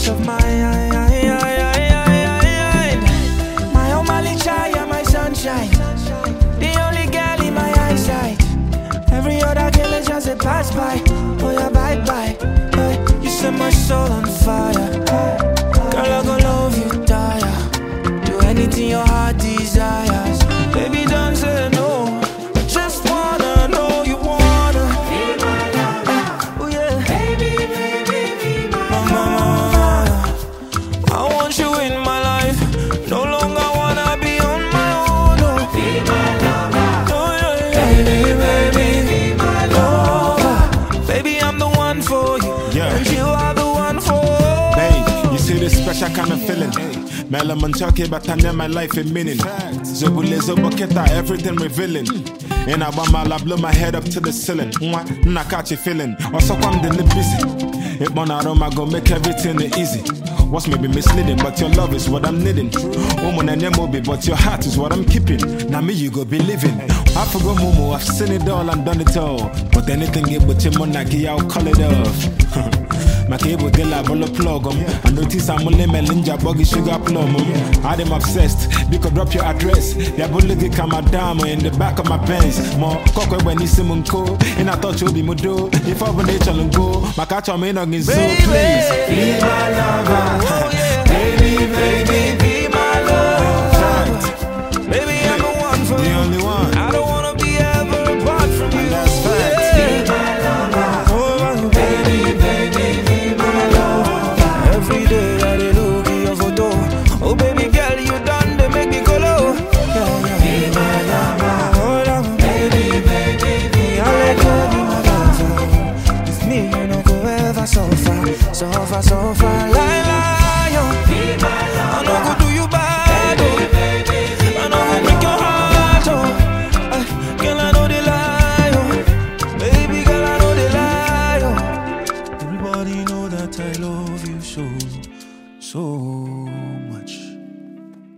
peace of mind. My Omali Chaya, my sunshine. The only girl in my eyesight. Every other girl is just a pass by. Oh yeah, bye bye. Hey, you set my soul on fire. Girl, I gon' love you, die. Do anything your heart desires. Baby, don't say no. Just wanna know you wanna be my lover. Oh yeah, baby, be my lover. I want you in my life. No longer wanna be on my own. No. Be my lover. Oh yeah, baby, be my lover. Baby, I'm the one for you. Yeah. And you are the one for me. Babe, you see this special kind of feeling. Melaman talking about my life in meaning. Zobule Zoboketa, everything revealing. And I blow my head up to the ceiling. I catch you feeling. Also, I'm the busy. It I go make everything easy. What's maybe misleading, but your love is what I'm needing. Woman and your mobi, but your heart is what I'm keeping. Now me you go be living. I forgot Momo, I've seen it all and done it all. But anything get but your monarchy, I'll call it off. My cable de la bolo plug I notice I'm only melinja buggy sugar plum. I'm obsessed, because drop your address. Ya bully come down in the back of my pants. More cocoa when you see munko. And I thought you'd be mudo. If I were nature and go, my catch on me on his zoo, please. Be my lover. Oh, yeah.